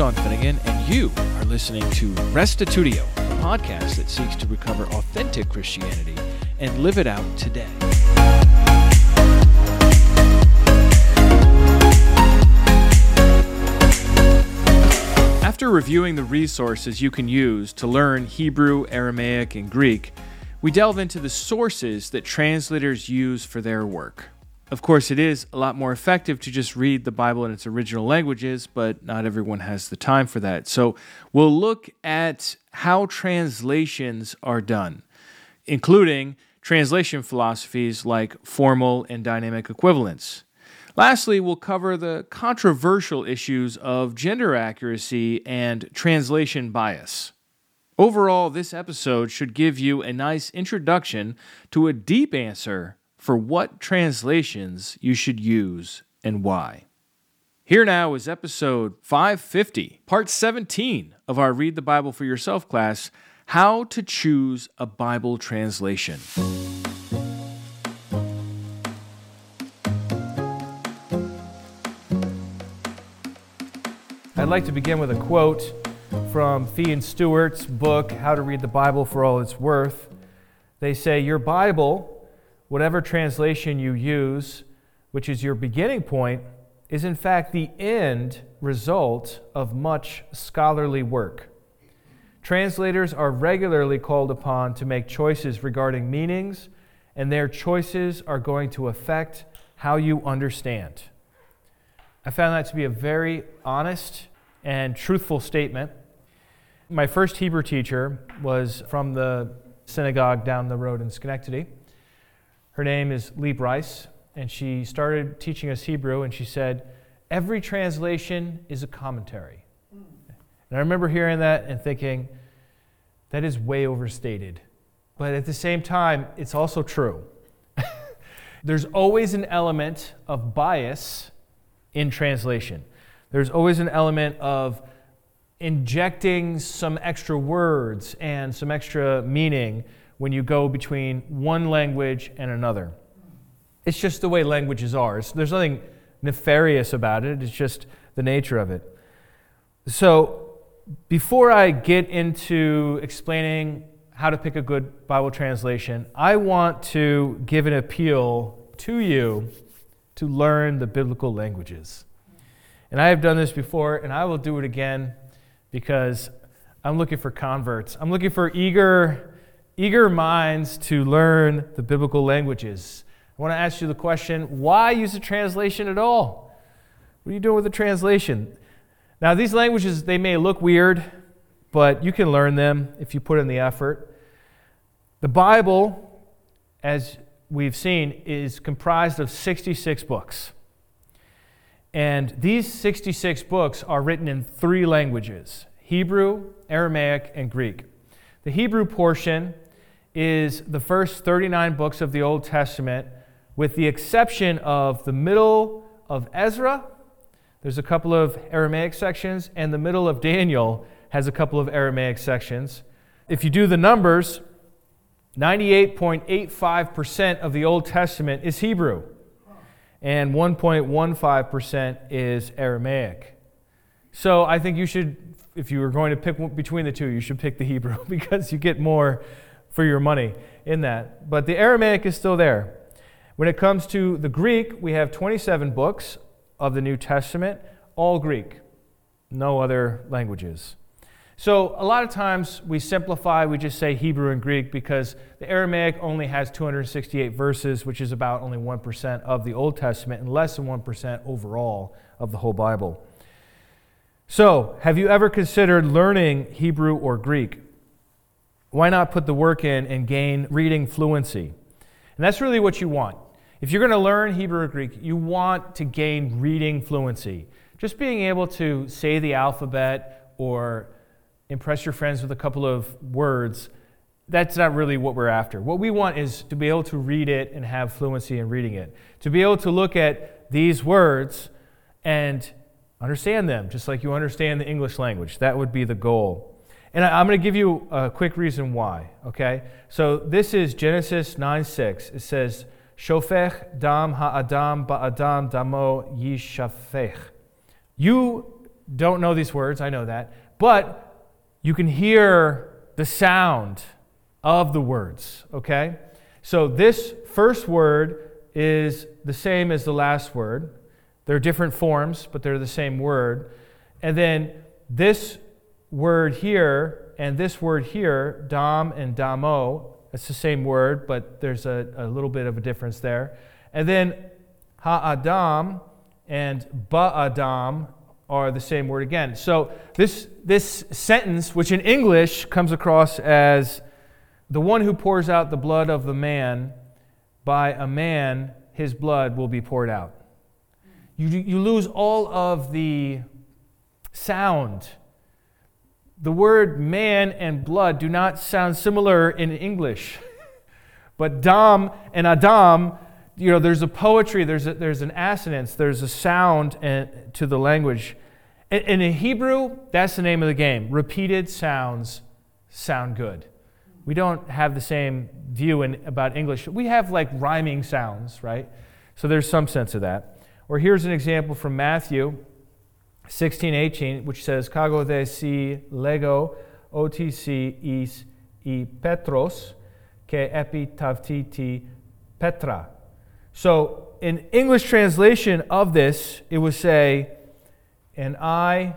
Sean Finnegan, and you are listening to Restitutio, a podcast that seeks to recover authentic Christianity and live it out today. After reviewing the resources you can use to learn Hebrew, Aramaic, and Greek, we delve into the sources that translators use for their work. Of course, it is a lot more effective to just read the Bible in its original languages, but not everyone has the time for that. So we'll look at how translations are done, including translation philosophies like formal and dynamic equivalence. Lastly, we'll cover the controversial issues of gender accuracy and translation bias. Overall, this episode should give you a nice introduction to a deep answer for what translations you should use and why. Here now is episode 550, part 17 of our Read the Bible for Yourself class, How to Choose a Bible Translation. I'd like to begin with a quote from Fee and Stewart's book, How to Read the Bible for All It's Worth. They say, your Bible, whatever translation you use, which is your beginning point, is in fact the end result of much scholarly work. Translators are regularly called upon to make choices regarding meanings, and their choices are going to affect how you understand. I found that to be a very honest and truthful statement. My first Hebrew teacher was from the synagogue down the road in Schenectady. Her name is Lee Bryce, and she started teaching us Hebrew, and she said, every translation is a commentary. And I remember hearing that and thinking, that is way overstated. But at the same time, it's also true. There's always an element of bias in translation. There's always an element of injecting some extra words and some extra meaning when you go between one language and another. It's just the way languages are. There's nothing nefarious about it. It's just the nature of it. So before I get into explaining how to pick a good Bible translation, I want to give an appeal to you to learn the biblical languages. And I have done this before, and I will do it again because I'm looking for converts. I'm looking for eager minds to learn the biblical languages. I want to ask you the question, why use a translation at all? What are you doing with a translation? Now, these languages, they may look weird, but you can learn them if you put in the effort. The Bible, as we've seen, is comprised of 66 books. And these 66 books are written in three languages, Hebrew, Aramaic, and Greek. The Hebrew portion is the first 39 books of the Old Testament, with the exception of the middle of Ezra. There's a couple of Aramaic sections, and the middle of Daniel has a couple of Aramaic sections. If you do the numbers, 98.85% of the Old Testament is Hebrew, and 1.15% is Aramaic. So I think you should, if you were going to pick between the two, you should pick the Hebrew because you get more for your money in that. But the Aramaic is still there. When it comes to the Greek, we have 27 books of the New Testament, all Greek, no other languages. So a lot of times we simplify, we just say Hebrew and Greek because the Aramaic only has 268 verses, which is about only 1% of the Old Testament and less than 1% overall of the whole Bible. So, have you ever considered learning Hebrew or Greek? Why not put the work in and gain reading fluency? And that's really what you want. If you're going to learn Hebrew or Greek, you want to gain reading fluency. Just being able to say the alphabet or impress your friends with a couple of words, that's not really what we're after. What we want is to be able to read it and have fluency in reading it. To be able to look at these words and understand them, just like you understand the English language. That would be the goal. And I'm going to give you a quick reason why, okay? So this is Genesis 9:6. It says, Shofech dam ha'adam ba'adam damo yishafech. You don't know these words, I know that, but you can hear the sound of the words, okay? So this first word is the same as the last word. They're different forms, but they're the same word. And then this word here and this word here, dam and damo, it's the same word, but there's a little bit of a difference there. And then ha-adam and ba-adam are the same word again. So this sentence, which in English comes across as the one who pours out the blood of the man, by a man his blood will be poured out. You lose all of the sound. The word man and blood do not sound similar in English. But dam and adam, there's a poetry, there's an assonance, there's a sound to the language. And in Hebrew, that's the name of the game. Repeated sounds sound good. We don't have the same view about English. We have like rhyming sounds, right? So there's some sense of that. Or here's an example from Matthew 16:18, which says, "Kago de si lego otisi is I Petros ke epitavtiti Petra." So in English translation of this, it would say, "And I,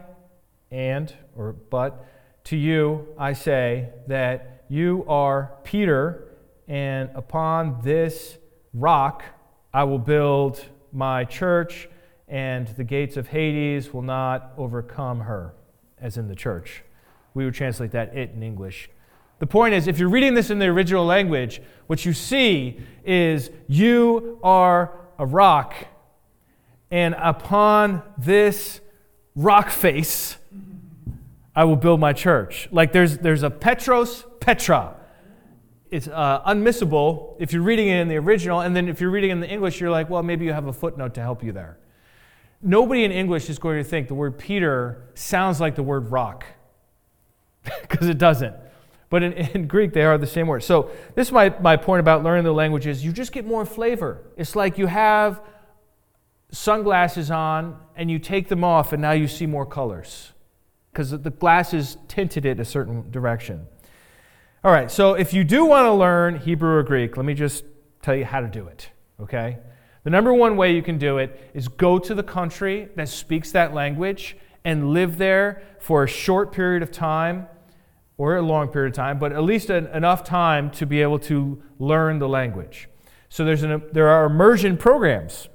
but to you I say that you are Peter, and upon this rock I will build my church, and the gates of Hades will not overcome her," as in the church. We would translate that "it" in English. The point is, if you're reading this in the original language, what you see is you are a rock, and upon this rock face I will build my church. Like there's a Petros, Petra. It's unmissable if you're reading it in the original, and then if you're reading it in the English, you're like, well, maybe you have a footnote to help you there. Nobody in English is going to think the word Peter sounds like the word rock, because it doesn't. But in Greek, they are the same word. So this is my point about learning the languages. You just get more flavor. It's like you have sunglasses on, and you take them off, and now you see more colors, because the glasses tinted it a certain direction. All right, so if you do want to learn Hebrew or Greek, let me just tell you how to do it, okay? The number one way you can do it is go to the country that speaks that language and live there for a short period of time, or a long period of time, but at least enough time to be able to learn the language. So there are immersion programs.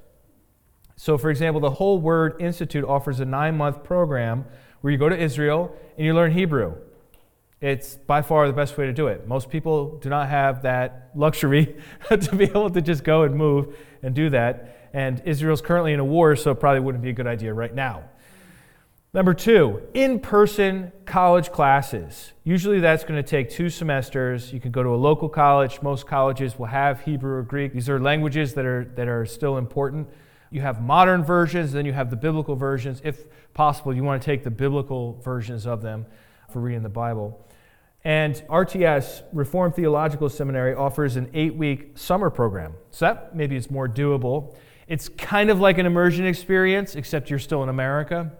So for example, the Whole Word Institute offers a 9-month program where you go to Israel and you learn Hebrew. It's by far the best way to do it. Most people do not have that luxury to be able to just go and move and do that. And Israel's currently in a war, so it probably wouldn't be a good idea right now. Number 2, in-person college classes. Usually that's going to take 2 semesters. You can go to a local college. Most colleges will have Hebrew or Greek. These are languages that are still important. You have modern versions, then you have the biblical versions. If possible, you want to take the biblical versions of them for reading the Bible. And RTS, Reformed Theological Seminary, offers an 8-week summer program. So that maybe is more doable. It's kind of like an immersion experience, except you're still in America.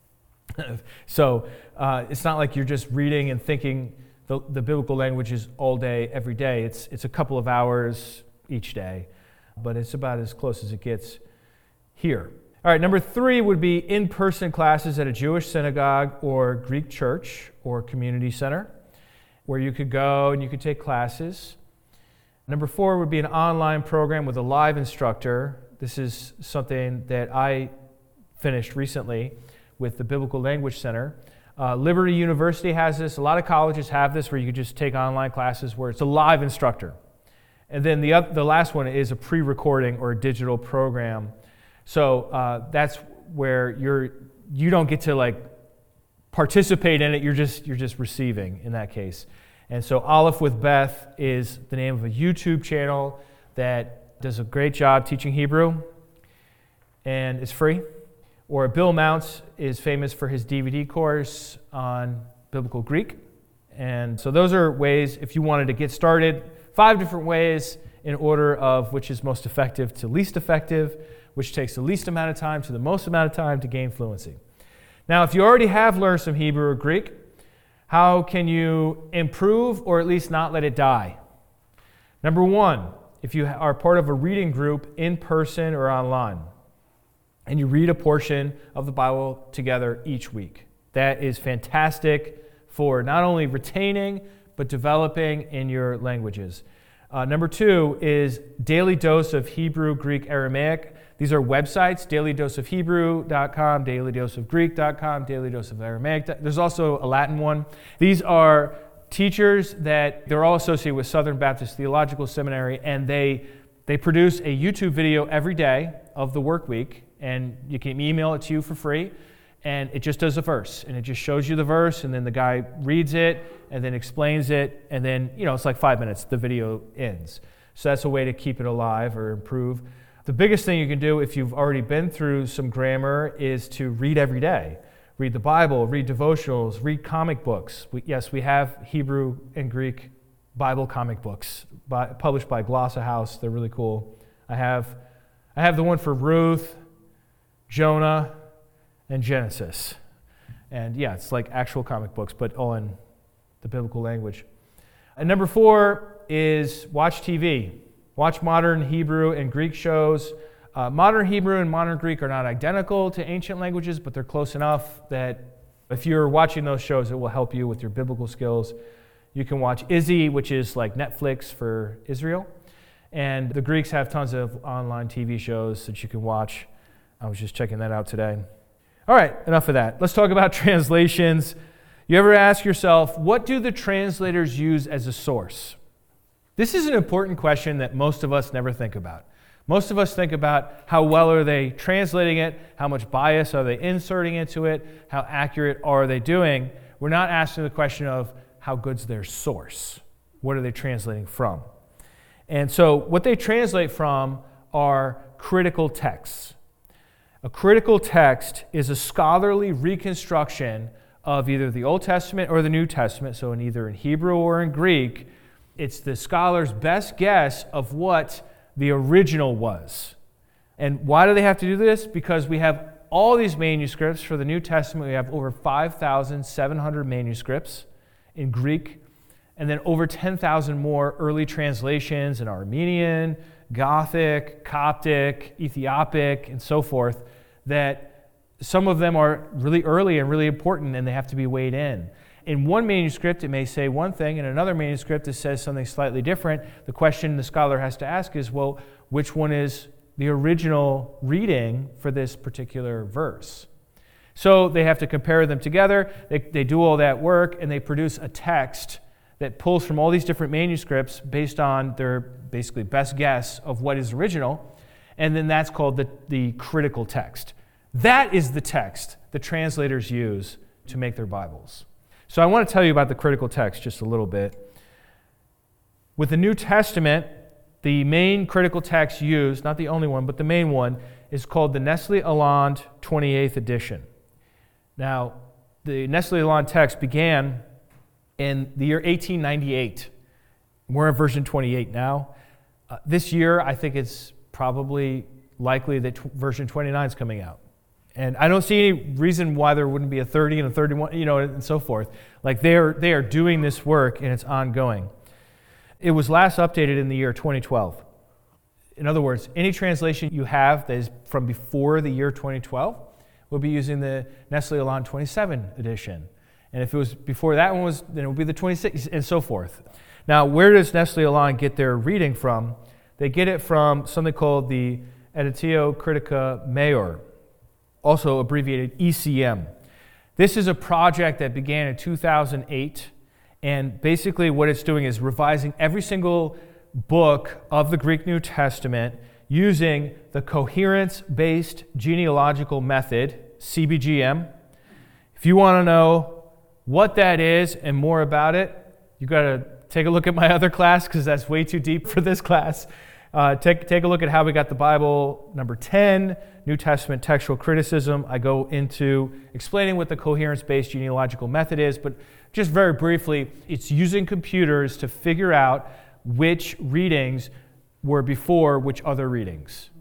So it's not like you're just reading and thinking the biblical languages all day, every day. It's a couple of hours each day, but it's about as close as it gets here. All right, number 3 would be in-person classes at a Jewish synagogue or Greek church or community center, where you could go and you could take classes. Number 4 would be an online program with a live instructor. This is something that I finished recently with the Biblical Language Center. Liberty University has this. A lot of colleges have this, where you can just take online classes where it's a live instructor. And then the last one is a pre-recording or a digital program. So that's where you don't get to like participate in it. You're just receiving in that case. And so Aleph with Beth is the name of a YouTube channel that does a great job teaching Hebrew, and it's free. Or Bill Mounts is famous for his DVD course on Biblical Greek. And so those are ways, if you wanted to get started, 5 different ways in order of which is most effective to least effective, which takes the least amount of time to the most amount of time to gain fluency. Now, if you already have learned some Hebrew or Greek, how can you improve or at least not let it die? Number one, if you are part of a reading group in person or online, and you read a portion of the Bible together each week. That is fantastic for not only retaining, but developing in your languages. Number two is Daily Dose of Hebrew, Greek, Aramaic. These are websites, dailydoseofhebrew.com, dailydoseofgreek.com, dailydoseofaramaic. There's also a Latin one. These are teachers that they're all associated with Southern Baptist Theological Seminary, and they produce a YouTube video every day of the work week, and you can email it to you for free, and it just does a verse, and it just shows you the verse, and then the guy reads it, and then explains it, and then, it's like 5 minutes, the video ends. So that's a way to keep it alive or improve. The biggest thing you can do if you've already been through some grammar is to read every day. Read the Bible, read devotionals, read comic books. We have Hebrew and Greek Bible comic books published by Glossa House. They're really cool. I have the one for Ruth, Jonah, and Genesis. And it's like actual comic books, but all in the biblical language. And number 4 is watch TV. Watch modern Hebrew and Greek shows. Modern Hebrew and modern Greek are not identical to ancient languages, but they're close enough that if you're watching those shows, it will help you with your biblical skills. You can watch Izzy, which is like Netflix for Israel. And the Greeks have tons of online TV shows that you can watch. I was just checking that out today. All right, enough of that. Let's talk about translations. You ever ask yourself, what do the translators use as a source? This is an important question that most of us never think about. Most of us think about how well are they translating it, how much bias are they inserting into it, how accurate are they doing. We're not asking the question of how good's their source. What are they translating from? And so what they translate from are critical texts. A critical text is a scholarly reconstruction of either the Old Testament or the New Testament, so either in Hebrew or in Greek. It's the scholar's best guess of what the original was. And why do they have to do this? Because we have all these manuscripts. For the New Testament, we have over 5,700 manuscripts in Greek, and then over 10,000 more early translations in Armenian, Gothic, Coptic, Ethiopic, and so forth, that some of them are really early and really important, and they have to be weighed in. In one manuscript, it may say one thing. In another manuscript, it says something slightly different. The question the scholar has to ask is, well, which one is the original reading for this particular verse? So they have to compare them together. They do all that work, and they produce a text that pulls from all these different manuscripts based on their basically best guess of what is original, and then that's called the critical text. That is the text the translators use to make their Bibles. So I want to tell you about the critical text just a little bit. With the New Testament, the main critical text used, not the only one, but the main one, is called the Nestle-Aland 28th edition. Now, the Nestle-Aland text began in the year 1898. We're in version 28 now. This year, I think it's probably likely that version 29 is coming out. And I don't see any reason why there wouldn't be a 30 and a 31, and so forth. Like they are doing this work, and it's ongoing. It was last updated in the year 2012. In other words, any translation you have that is from before the year 2012 will be using the Nestle-Aland 27 edition. And if it was before that one then it would be the 26, and so forth. Now, where does Nestle-Aland get their reading from? They get it from something called the Editio Critica Major, also abbreviated ECM. This is a project that began in 2008, and basically what it's doing is revising every single book of the Greek New Testament using the coherence-based genealogical method, CBGM. If you want to know what that is and more about it, you've got to take a look at my other class, because that's way too deep for this class. Take a look at How We Got the Bible, number 10, New Testament Textual Criticism. I go into explaining what the coherence-based genealogical method is, but just very briefly, it's using computers to figure out which readings were before which other readings.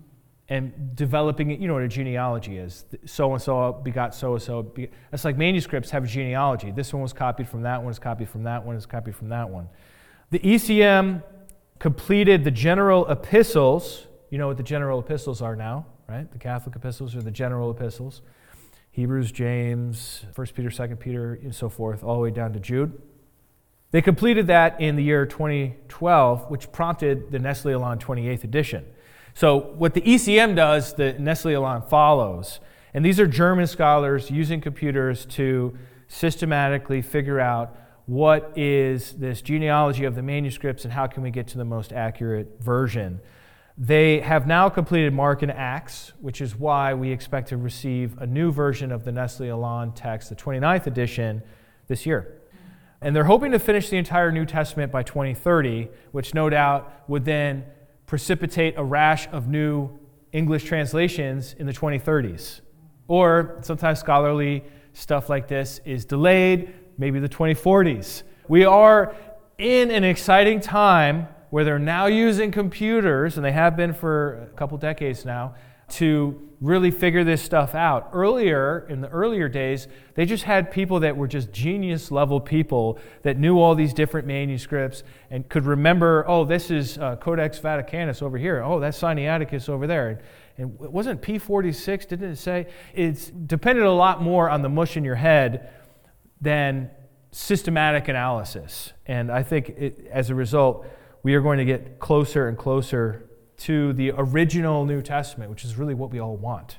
and developing it. You know what a genealogy is. So-and-so begot so-and-so. It's like manuscripts have a genealogy. This one was copied from that one, was copied from that one, is copied from that one. The ECM completed the general epistles. You know what the general epistles are now, right? The Catholic epistles are the general epistles. Hebrews, James, 1 Peter, 2 Peter, and so forth, all the way down to Jude. They completed that in the year 2012, which prompted the Nestle Aland 28th edition. So what the ECM does, the Nestle Aland follows. And these are German scholars using computers to systematically figure out what is this genealogy of the manuscripts and how can we get to the most accurate version. They have now completed Mark and Acts, which is why we expect to receive a new version of the Nestle Aland text, the 29th edition, this year. And they're hoping to finish the entire New Testament by 2030, which no doubt would then precipitate a rash of new English translations in the 2030s. Or sometimes scholarly stuff like this is delayed, maybe the 2040s. We are in an exciting time where they're now using computers, and they have been for a couple decades now, to really figure this stuff out. Earlier, in the earlier days, they just had people that were just genius-level people that knew all these different manuscripts and could remember, oh, this is Codex Vaticanus over here. Oh, that's Sinaiticus over there. And it wasn't P46, didn't it say? It's depended a lot more on the mush in your head than systematic analysis. And I think as a result, we are going to get closer and closer to the original New Testament, which is really what we all want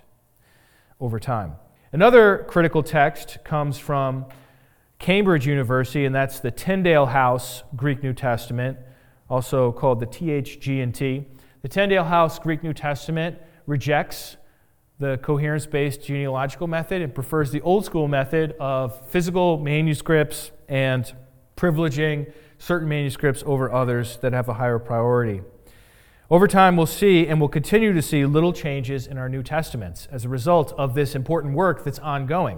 over time. Another critical text comes from Cambridge University, and that's the Tyndale House Greek New Testament, also called the THG&T. The Tyndale House Greek New Testament rejects the coherence-based genealogical method and prefers the old school method of physical manuscripts and privileging certain manuscripts over others that have a higher priority. Over time, we'll see, and we'll continue to see, little changes in our New Testaments as a result of this important work that's ongoing.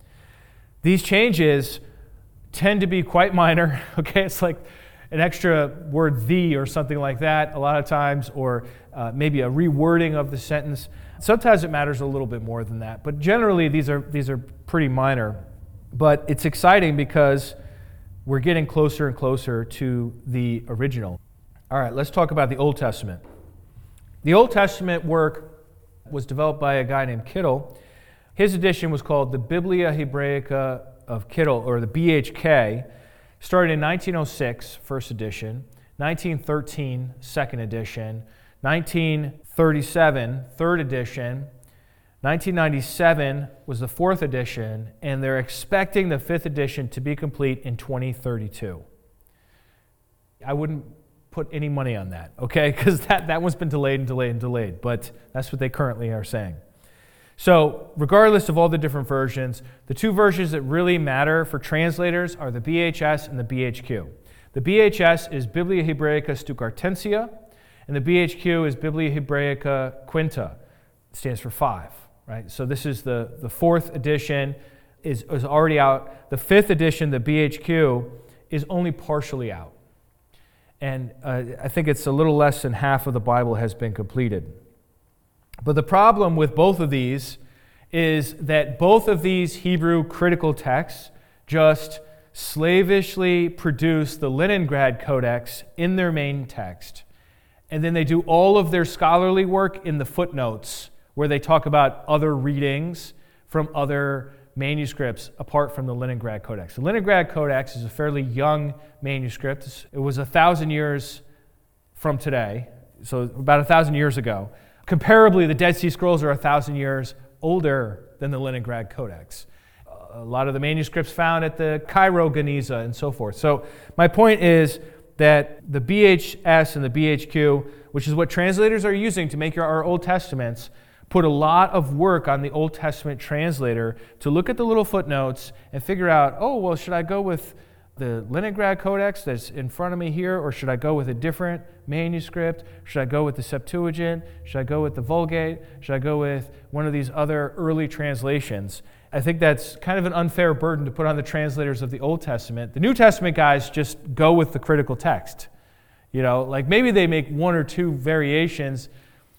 These changes tend to be quite minor, okay? It's like an extra word "the" or something like that a lot of times, or maybe a rewording of the sentence. Sometimes it matters a little bit more than that, but generally these are pretty minor. But it's exciting because we're getting closer and closer to the original. All right, let's talk about the Old Testament. The Old Testament work was developed by a guy named Kittel. His edition was called the Biblia Hebraica of Kittel, or the BHK. Started in 1906, first edition, 1913, second edition, 1937, third edition, 1997 was the fourth edition, and they're expecting the fifth edition to be complete in 2032. I wouldn't put any money on that, okay? Because that one's been delayed and delayed and delayed, but that's what they currently are saying. So regardless of all the different versions, the two versions that really matter for translators are the BHS and the BHQ. The BHS is Biblia Hebraica Stuttgartensia, and the BHQ is Biblia Hebraica Quinta. It stands for 5, right? So this is the fourth edition is already out. The fifth edition, the BHQ, is only partially out. And I think it's a little less than half of the Bible has been completed. But the problem with both of these is that both of these Hebrew critical texts just slavishly produce the Leningrad Codex in their main text. And then they do all of their scholarly work in the footnotes where they talk about other readings from other manuscripts apart from the Leningrad Codex. The Leningrad Codex is a fairly young manuscript. It was 1,000 years from today, so about 1,000 years ago. Comparably, the Dead Sea Scrolls are 1,000 years older than the Leningrad Codex. A lot of the manuscripts found at the Cairo Geniza and so forth. So my point is that the BHS and the BHQ, which is what translators are using to make our Old Testaments, put a lot of work on the Old Testament translator to look at the little footnotes and figure out, oh, well, should I go with the Leningrad Codex that's in front of me here, or should I go with a different manuscript? Should I go with the Septuagint? Should I go with the Vulgate? Should I go with one of these other early translations? I think that's kind of an unfair burden to put on the translators of the Old Testament. The New Testament guys just go with the critical text. You know, like maybe they make one or two variations,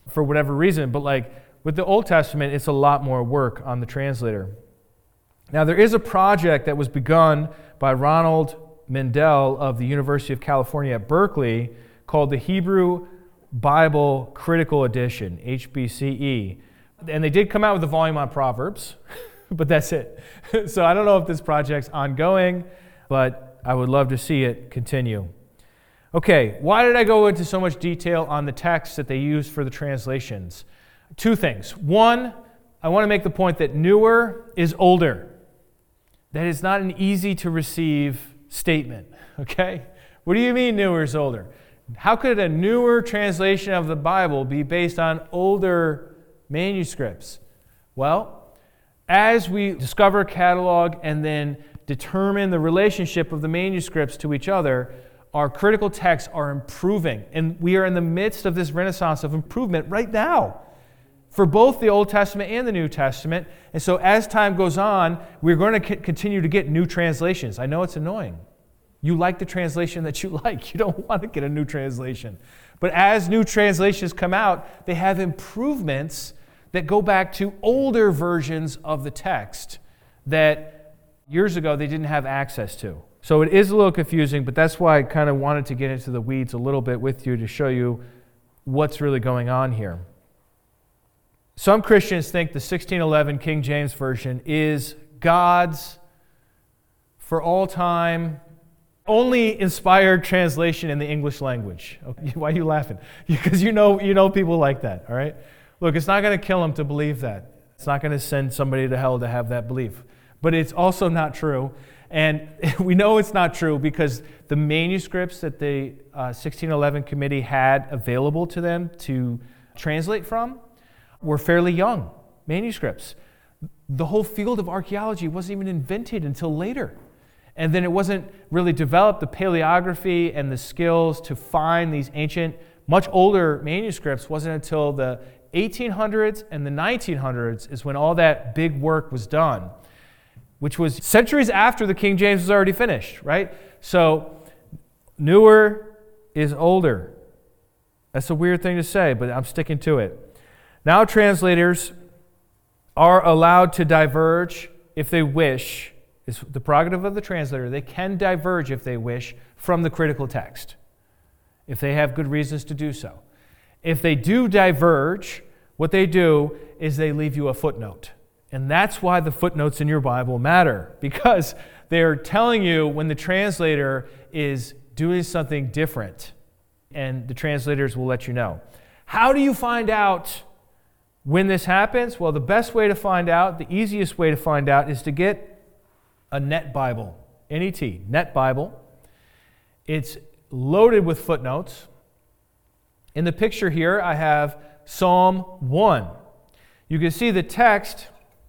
for whatever reason. But like with the Old Testament, it's a lot more work on the translator. Now, there is a project that was begun by Ronald Mendel of the University of California at Berkeley called the Hebrew Bible Critical Edition, HBCE. And they did come out with a volume on Proverbs, but that's it. So I don't know if this project's ongoing, but I would love to see it continue. Okay, why did I go into so much detail on the text that they use for the translations? Two things. One, I want to make the point that newer is older. That is not an easy to receive statement, okay? What do you mean newer is older? How could a newer translation of the Bible be based on older manuscripts? Well, as we discover, catalog, and then determine the relationship of the manuscripts to each other, our critical texts are improving. And we are in the midst of this renaissance of improvement right now for both the Old Testament and the New Testament. And so as time goes on, we're going to continue to get new translations. I know it's annoying. You like the translation that you like. You don't want to get a new translation. But as new translations come out, they have improvements that go back to older versions of the text that years ago they didn't have access to. So it is a little confusing, but that's why I kind of wanted to get into the weeds a little bit with you to show you what's really going on here. Some Christians think the 1611 King James Version is God's, for all time, only inspired translation in the English language. Okay, why are you laughing? Because you know people like that, all right? Look, it's not going to kill them to believe that. It's not going to send somebody to hell to have that belief. But it's also not true. And we know it's not true because the manuscripts that the 1611 committee had available to them to translate from were fairly young manuscripts. The whole field of archaeology wasn't even invented until later. And then it wasn't really developed, the paleography and the skills to find these ancient, much older manuscripts wasn't until the 1800s and the 1900s is when all that big work was done, which was centuries after the King James was already finished, right? So newer is older. That's a weird thing to say, but I'm sticking to it. Now translators are allowed to diverge if they wish. It's the prerogative of the translator. They can diverge if they wish from the critical text, if they have good reasons to do so. If they do diverge, what they do is they leave you a footnote. And that's why the footnotes in your Bible matter, because they're telling you when the translator is doing something different, and the translators will let you know. How do you find out when this happens? Well, the best way to find out, the easiest way to find out, is to get a Net Bible, N-E-T, Net Bible. It's loaded with footnotes. In the picture here, I have Psalm 1. You can see the text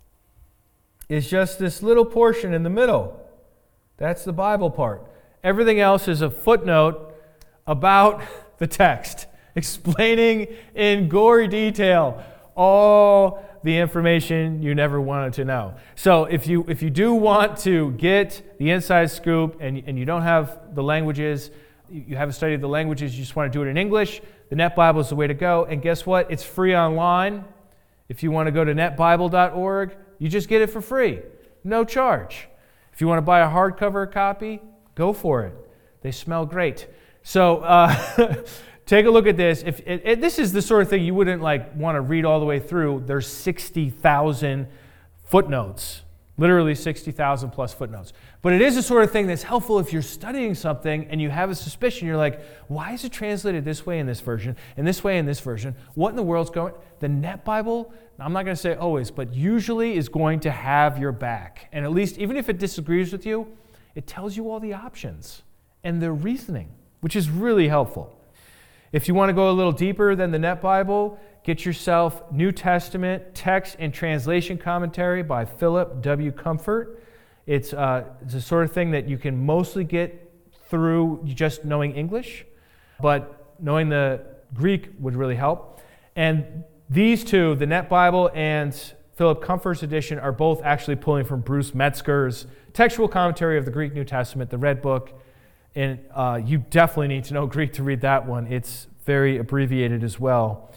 is just this little portion in the middle. That's the Bible part. Everything else is a footnote about the text, explaining in gory detail all the information you never wanted to know. So if you do want to get the inside scoop and you don't have the languages, you haven't studied the languages, you just want to do it in English, the Net Bible is the way to go. And guess what? It's free online. If you want to go to netbible.org, you just get it for free, no charge. If you want to buy a hardcover copy, go for it. They smell great. So take a look at this. If this is the sort of thing you wouldn't want to read all the way through. There's 60,000 footnotes, literally 60,000 plus footnotes. But it is the sort of thing that's helpful if you're studying something and you have a suspicion. You're like, why is it translated this way in this version, and this way in this version? What in the world's going? The Net Bible, I'm not going to say always, but usually is going to have your back. And at least, even if it disagrees with you, it tells you all the options and the reasoning, which is really helpful. If you want to go a little deeper than the Net Bible, get yourself New Testament text and translation commentary by Philip W. Comfort. It's the sort of thing that you can mostly get through just knowing English, but knowing the Greek would really help. And these two, the Net Bible and Philip Comfort's edition, are both actually pulling from Bruce Metzger's textual commentary of the Greek New Testament, the Red Book. And you definitely need to know Greek to read that one. It's very abbreviated as well.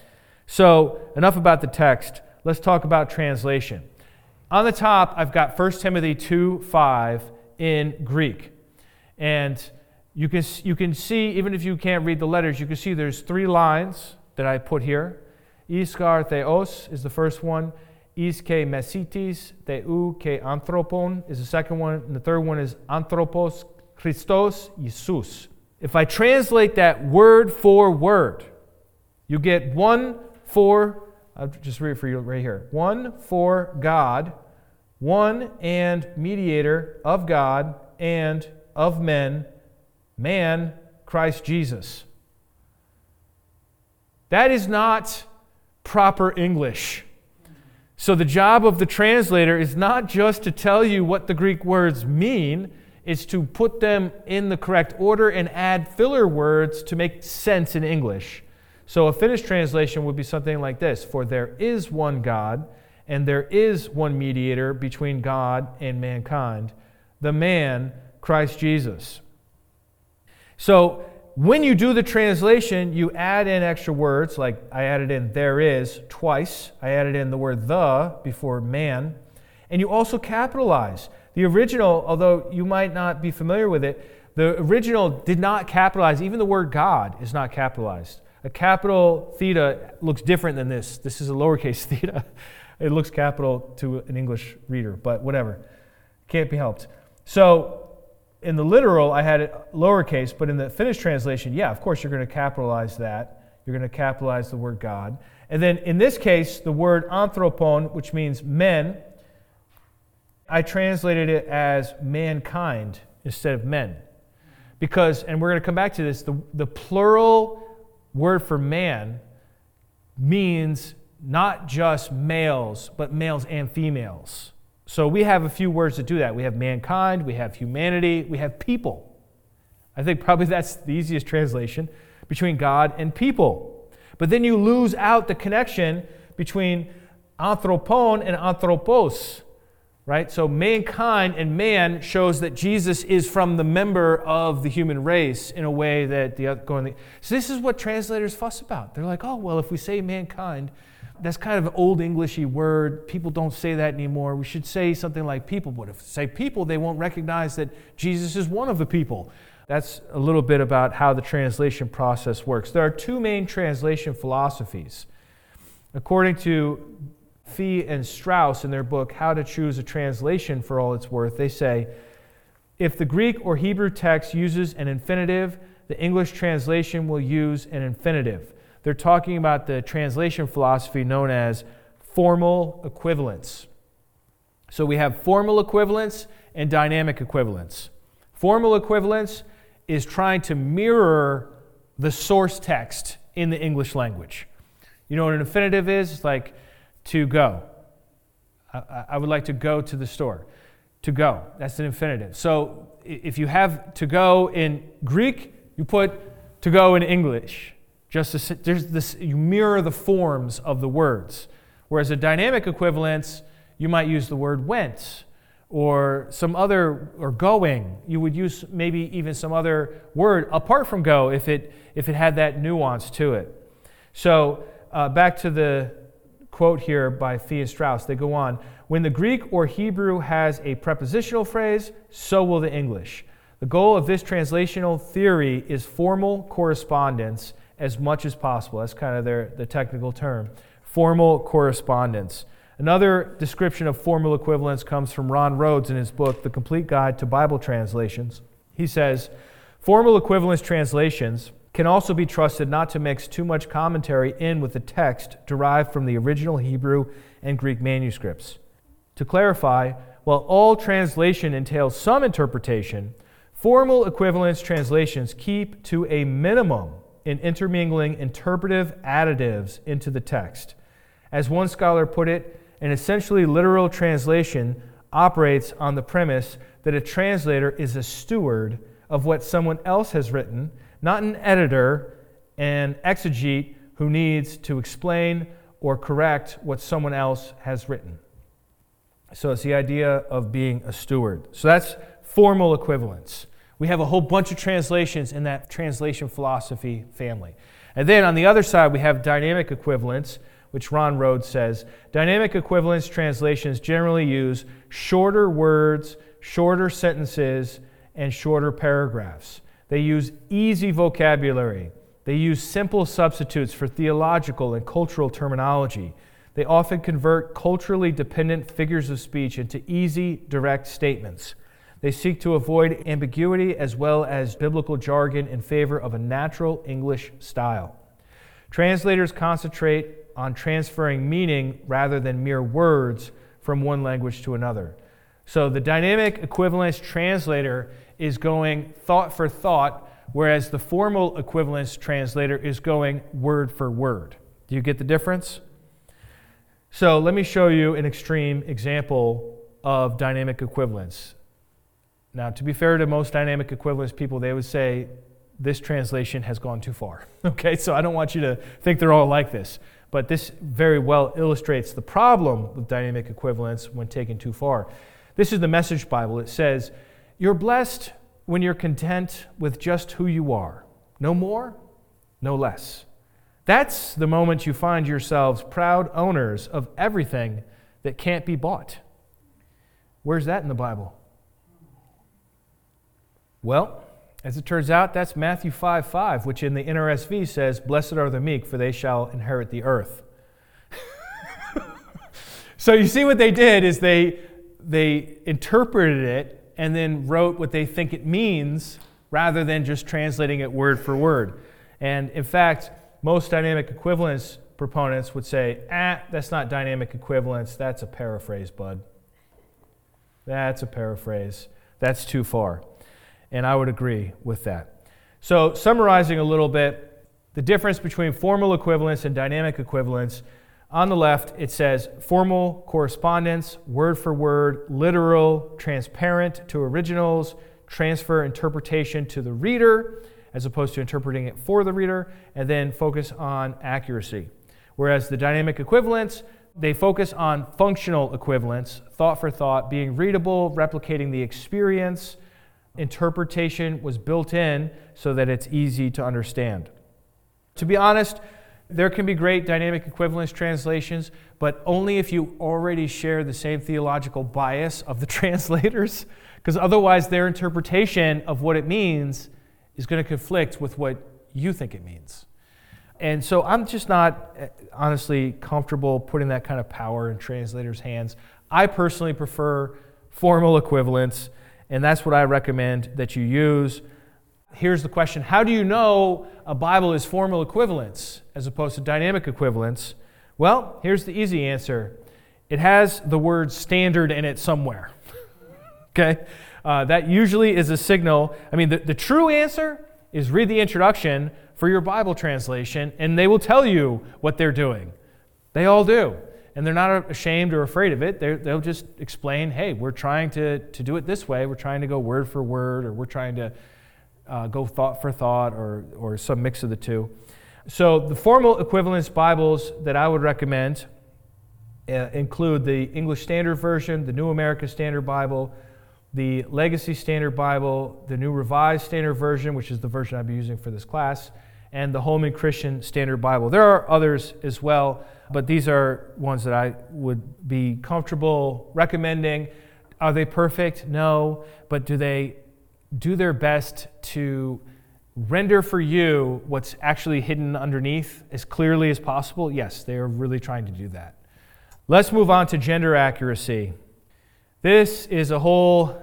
So, enough about the text. Let's talk about translation. On the top, I've got 1 Timothy 2:5 in Greek. And you can see, even if you can't read the letters, you can see there's 3 lines that I put here. Iskar theos is the first one. Is ke mesitis, theou ke anthropon is the second one. And the third one is anthropos Christos Jesus. If I translate that word for word, you get one for, I'll just read it for you right here. One for God, one and mediator of God and of men, man, Christ Jesus. That is not proper English. So the job of the translator is not just to tell you what the Greek words mean, it's to put them in the correct order and add filler words to make sense in English. So a Finnish translation would be something like this: for there is one God, and there is one mediator between God and mankind, the man, Christ Jesus. So when you do the translation, you add in extra words, like I added in there is twice. I added in the word the before man. And you also capitalize. The original, although you might not be familiar with it, the original did not capitalize. Even the word God is not capitalized. A capital theta looks different than this. This is a lowercase theta. It looks capital to an English reader, but whatever. Can't be helped. So in the literal, I had it lowercase, but in the Finnish translation, yeah, of course you're going to capitalize that. You're going to capitalize the word God. And then in this case, the word anthropon, which means men, I translated it as mankind instead of men. Because, and we're going to come back to this, the plural word for man means not just males, but males and females. So we have a few words to do that. We have mankind, we have humanity, we have people. I think probably that's the easiest translation between God and people. But then you lose out the connection between anthropon and anthropos, right? So mankind and man shows that Jesus is from the member of the human race in a way that the other. So this is what translators fuss about. They're like, oh, well, if we say mankind, that's kind of an old Englishy word. People don't say that anymore. We should say something like people. But if we say people, they won't recognize that Jesus is one of the people. That's a little bit about how the translation process works. There are 2 main translation philosophies. According to Fee and Strauss in their book, How to Choose a Translation for All It's Worth, they say, if the Greek or Hebrew text uses an infinitive, the English translation will use an infinitive. They're talking about the translation philosophy known as formal equivalence. So we have formal equivalence and dynamic equivalence. Formal equivalence is trying to mirror the source text in the English language. You know what an infinitive is? It's like to go. I would like to go to the store. To go. That's an infinitive. So if you have to go in Greek, you put to go in English. There's this, you mirror the forms of the words. Whereas a dynamic equivalence, you might use the word went or some other, or going. You would use maybe even some other word apart from go if it had that nuance to it. So back to the quote here by Fee and Strauss. They go on, when the Greek or Hebrew has a prepositional phrase, so will the English. The goal of this translational theory is formal correspondence as much as possible. That's kind of the technical term. Formal correspondence. Another description of formal equivalence comes from Ron Rhodes in his book, The Complete Guide to Bible Translations. He says, formal equivalence translations can also be trusted not to mix too much commentary in with the text derived from the original Hebrew and Greek manuscripts. To clarify, while all translation entails some interpretation, formal equivalence translations keep to a minimum in intermingling interpretive additives into the text. As one scholar put it, an essentially literal translation operates on the premise that a translator is a steward of what someone else has written, not an editor and exegete who needs to explain or correct what someone else has written. So it's the idea of being a steward. So that's formal equivalence. We have a whole bunch of translations in that translation philosophy family. And then on the other side, we have dynamic equivalence, which Ron Rhodes says, dynamic equivalence translations generally use shorter words, shorter sentences, and shorter paragraphs. They use easy vocabulary. They use simple substitutes for theological and cultural terminology. They often convert culturally dependent figures of speech into easy, direct statements. They seek to avoid ambiguity as well as biblical jargon in favor of a natural English style. Translators concentrate on transferring meaning rather than mere words from one language to another. So the dynamic equivalence translator is going thought for thought, whereas the formal equivalence translator is going word for word. Do you get the difference? So let me show you an extreme example of dynamic equivalence. Now, to be fair to most dynamic equivalence people, they would say, this translation has gone too far. Okay, so I don't want you to think they're all like this. But this very well illustrates the problem with dynamic equivalence when taken too far. This is the Message Bible. It says, you're blessed when you're content with just who you are. No more, no less. That's the moment you find yourselves proud owners of everything that can't be bought. Where's that in the Bible? Well, as it turns out, that's Matthew 5:5, which in the NRSV says, blessed are the meek, for they shall inherit the earth. So you see what they did is they interpreted it and then wrote what they think it means rather than just translating it word for word. And in fact, most dynamic equivalence proponents would say, that's not dynamic equivalence, that's a paraphrase, bud. That's a paraphrase. That's too far. And I would agree with that. So summarizing a little bit, the difference between formal equivalence and dynamic equivalence, on the left it says formal correspondence, word for word, literal, transparent to originals, transfer interpretation to the reader, as opposed to interpreting it for the reader, and then focus on accuracy. Whereas the dynamic equivalence, they focus on functional equivalence, thought for thought, being readable, replicating the experience. Interpretation was built in so that it's easy to understand. To be honest, there can be great dynamic equivalence translations, but only if you already share the same theological bias of the translators, because otherwise their interpretation of what it means is going to conflict with what you think it means. And so I'm just not, honestly, comfortable putting that kind of power in translators' hands. I personally prefer formal equivalence, and that's what I recommend that you use. Here's the question: how do you know a Bible is formal equivalence as opposed to dynamic equivalence? Well, here's the easy answer. It has the word standard in it somewhere. Okay? That usually is a signal. I mean, the true answer is read the introduction for your Bible translation, and they will tell you what they're doing. They all do. And they're not ashamed or afraid of it. They'll just explain, hey, we're trying to do it this way. We're trying to go word for word, or we're trying to go thought for thought, or some mix of the two. So the formal equivalence Bibles that I would recommend include the English Standard Version, the New American Standard Bible, the Legacy Standard Bible, the New Revised Standard Version, which is the version I'll be using for this class, and the Holman Christian Standard Bible. There are others as well, but these are ones that I would be comfortable recommending. Are they perfect? No. But do they do their best to render for you what's actually hidden underneath as clearly as possible? Yes, they are really trying to do that. Let's move on to gender accuracy. This is a whole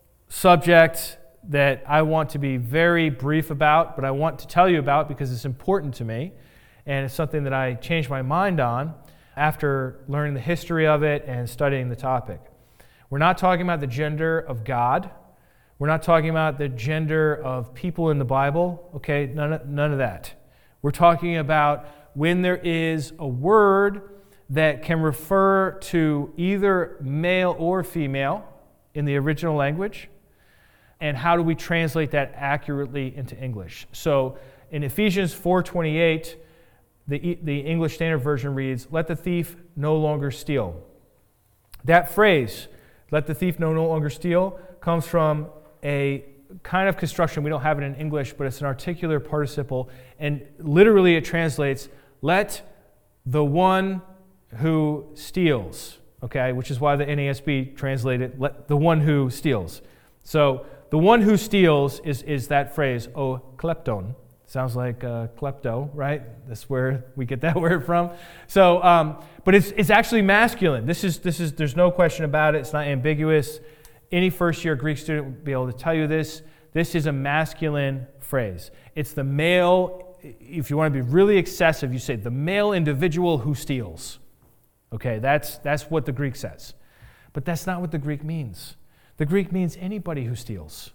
subject that I want to be very brief about, but I want to tell you about because it's important to me, and it's something that I changed my mind on after learning the history of it and studying the topic. We're not talking about the gender of God. We're not talking about the gender of people in the Bible. Okay, none of that. We're talking about when there is a word that can refer to either male or female in the original language, and how do we translate that accurately into English. So in Ephesians 4:28, the English Standard Version reads, "Let the thief no longer steal." That phrase, "let the thief no longer steal," comes from a kind of construction. We don't have it in English, but it's an articular participle. And literally it translates, let the one who steals, okay? Which is why the NASB translated, let the one who steals. So the one who steals is that phrase, o klepton. Sounds like klepto, right? That's where we get that word from. So, but it's actually masculine. This is. There's no question about it. It's not ambiguous. Any first-year Greek student would be able to tell you this. This is a masculine phrase. It's the male. If you want to be really excessive, you say the male individual who steals. Okay, that's what the Greek says. But that's not what the Greek means. The Greek means anybody who steals.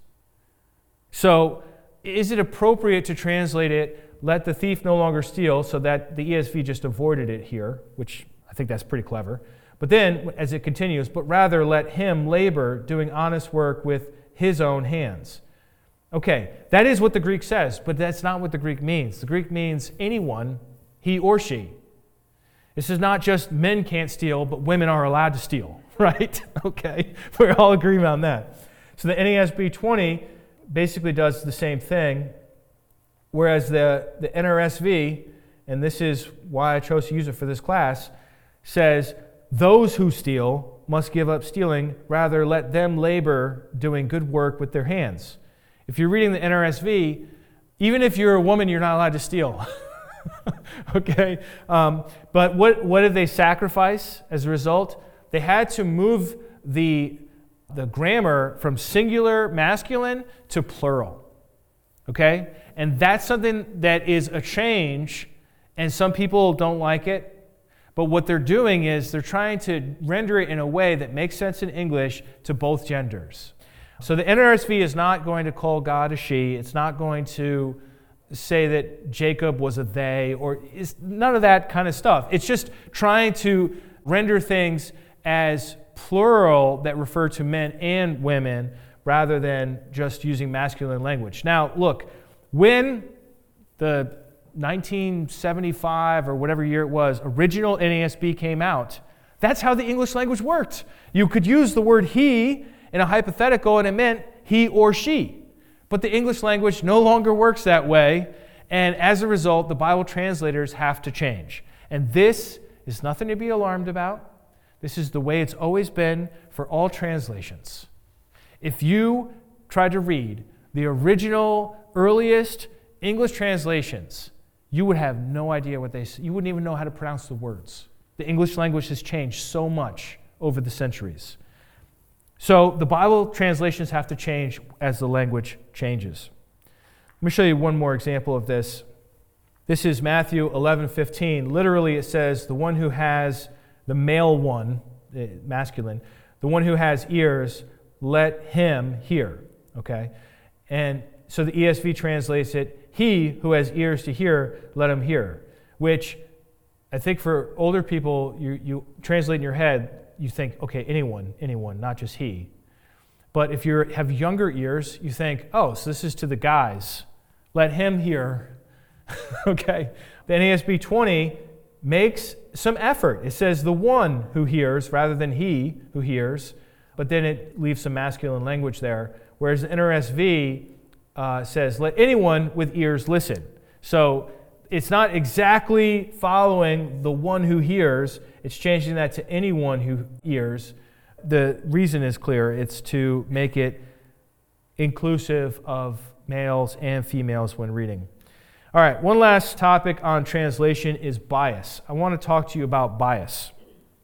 So, is it appropriate to translate it, let the thief no longer steal, so that the ESV just avoided it here, which I think that's pretty clever. But then, as it continues, but rather let him labor doing honest work with his own hands. Okay, that is what the Greek says, but that's not what the Greek means. The Greek means anyone, he or she. This is not just men can't steal, but women are allowed to steal, right? Okay, we're all agreeing on that. So the NASB 20 basically does the same thing, whereas the NRSV, and this is why I chose to use it for this class, says, those who steal must give up stealing, rather let them labor doing good work with their hands. If you're reading the NRSV, even if you're a woman, you're not allowed to steal. Okay? But what did they sacrifice as a result? They had to move the grammar from singular masculine to plural. Okay? And that's something that is a change, and some people don't like it. But what they're doing is they're trying to render it in a way that makes sense in English to both genders. So the NRSV is not going to call God a she. It's not going to say that Jacob was a they, or it's none of that kind of stuff. It's just trying to render things as plural that refer to men and women rather than just using masculine language. Now, look, when the 1975 or whatever year it was, original NASB came out, that's how the English language worked. You could use the word he in a hypothetical and it meant he or she. But the English language no longer works that way, and as a result, the Bible translators have to change. And this is nothing to be alarmed about. This is the way it's always been for all translations. If you try to read the original, earliest English translations, you would have no idea what they say. You wouldn't even know how to pronounce the words. The English language has changed so much over the centuries. So the Bible translations have to change as the language changes. Let me show you one more example of this. This is Matthew 11:15. Literally it says, the one who has, the male one, masculine, the one who has ears, let him hear. Okay? And so the ESV translates it, he who has ears to hear, let him hear. Which I think for older people, you translate in your head, you think, okay, anyone, not just he. But if you have younger ears, you think, oh, so this is to the guys. Let him hear. Okay? The NASB 20 makes some effort. It says the one who hears rather than he who hears, but then it leaves some masculine language there. Whereas the NRSV says, let anyone with ears listen. So it's not exactly following the one who hears. It's changing that to anyone who hears. The reason is clear. It's to make it inclusive of males and females when reading. All right, one last topic on translation is bias. I want to talk to you about bias.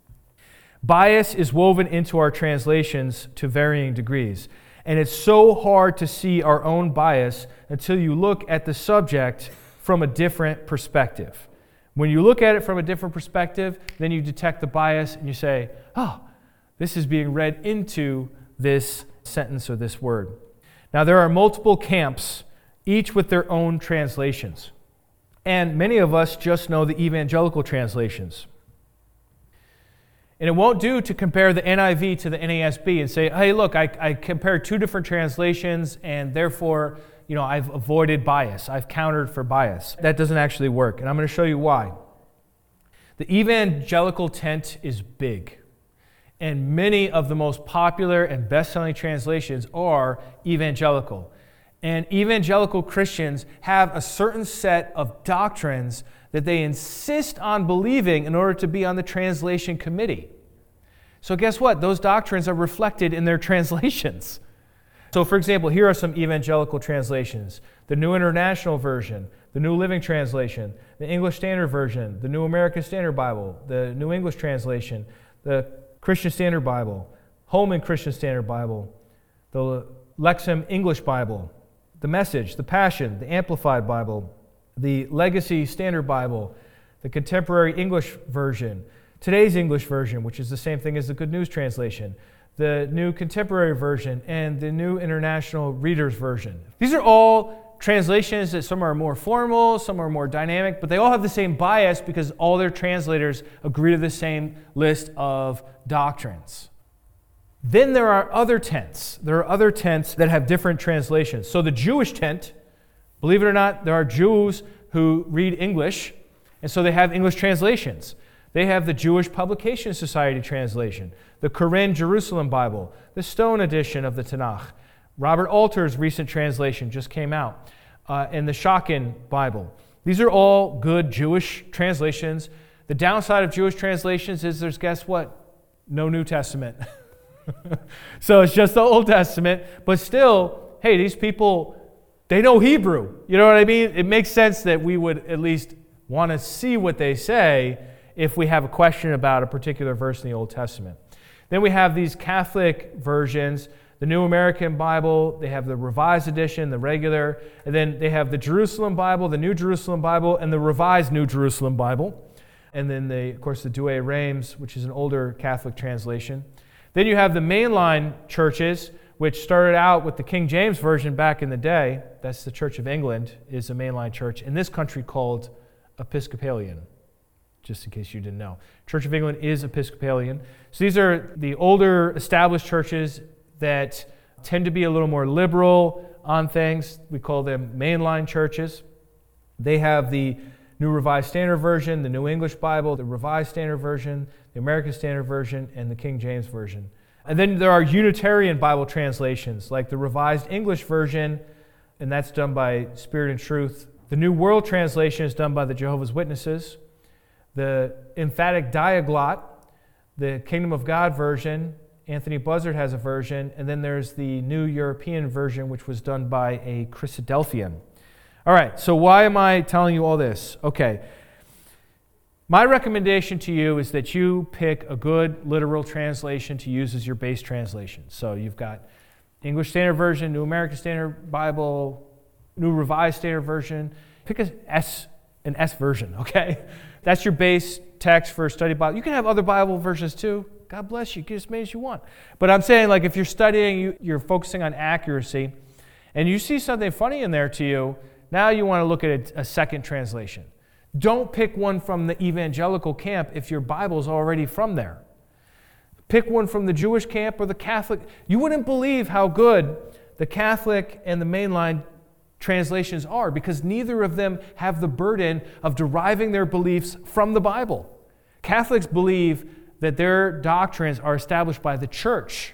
Bias is woven into our translations to varying degrees. And it's so hard to see our own bias until you look at the subject from a different perspective. When you look at it from a different perspective, then you detect the bias and you say, oh, this is being read into this sentence or this word. Now, there are multiple camps, each with their own translations. And many of us just know the evangelical translations. And it won't do to compare the NIV to the NASB and say, hey, look, I compared two different translations and therefore, I've avoided bias. I've countered for bias. That doesn't actually work, and I'm going to show you why. The evangelical tent is big, and many of the most popular and best-selling translations are evangelical. And evangelical Christians have a certain set of doctrines that they insist on believing in order to be on the translation committee. So guess what? Those doctrines are reflected in their translations. So for example, here are some evangelical translations. The New International Version, the New Living Translation, the English Standard Version, the New American Standard Bible, the New English Translation, the Christian Standard Bible, Holman Christian Standard Bible, the Lexham English Bible, the Message, the Passion, the Amplified Bible, the Legacy Standard Bible, the Contemporary English Version, today's English Version, which is the same thing as the Good News Translation, the New Contemporary Version, and the New International Reader's Version. These are all translations that some are more formal, some are more dynamic, but they all have the same bias because all their translators agree to the same list of doctrines. Then there are other tents. There are other tents that have different translations. So the Jewish tent, believe it or not, there are Jews who read English, and so they have English translations. They have the Jewish Publication Society translation, the Koren Jerusalem Bible, the Stone edition of the Tanakh. Robert Alter's recent translation just came out, and the Schocken Bible. These are all good Jewish translations. The downside of Jewish translations is there's, guess what? No New Testament. So it's just the Old Testament, but still, hey, these people, they know Hebrew. You know what I mean? It makes sense that we would at least want to see what they say if we have a question about a particular verse in the Old Testament. Then we have these Catholic versions, the New American Bible, they have the Revised Edition, the regular, and then they have the Jerusalem Bible, the New Jerusalem Bible, and the Revised New Jerusalem Bible. And then, of course, the Douay Rheims, which is an older Catholic translation. Then you have the mainline churches, which started out with the King James Version back in the day. That's the Church of England, is a mainline church. In this country called Episcopalian, just in case you didn't know. Church of England is Episcopalian. So these are the older established churches that tend to be a little more liberal on things. We call them mainline churches. They have the New Revised Standard Version, the New English Bible, the Revised Standard Version, the American Standard Version, and the King James Version. And then there are Unitarian Bible translations, like the Revised English Version, and that's done by Spirit and Truth. The New World Translation is done by the Jehovah's Witnesses. The Emphatic Diaglott, the Kingdom of God Version, Anthony Buzzard has a version, and then there's the New European Version, which was done by a Christadelphian. All right, so why am I telling you all this? Okay, my recommendation to you is that you pick a good literal translation to use as your base translation. So you've got English Standard Version, New American Standard Bible, New Revised Standard Version. Pick an S version, okay? That's your base text for a study Bible. You can have other Bible versions too. God bless you. Get as many as you want. But I'm saying, like, if you're studying, you're focusing on accuracy, and you see something funny in there to you, now you want to look at a second translation. Don't pick one from the evangelical camp if your Bible's already from there. Pick one from the Jewish camp or the Catholic. You wouldn't believe how good the Catholic and the mainline translations are, because neither of them have the burden of deriving their beliefs from the Bible. Catholics believe that their doctrines are established by the church.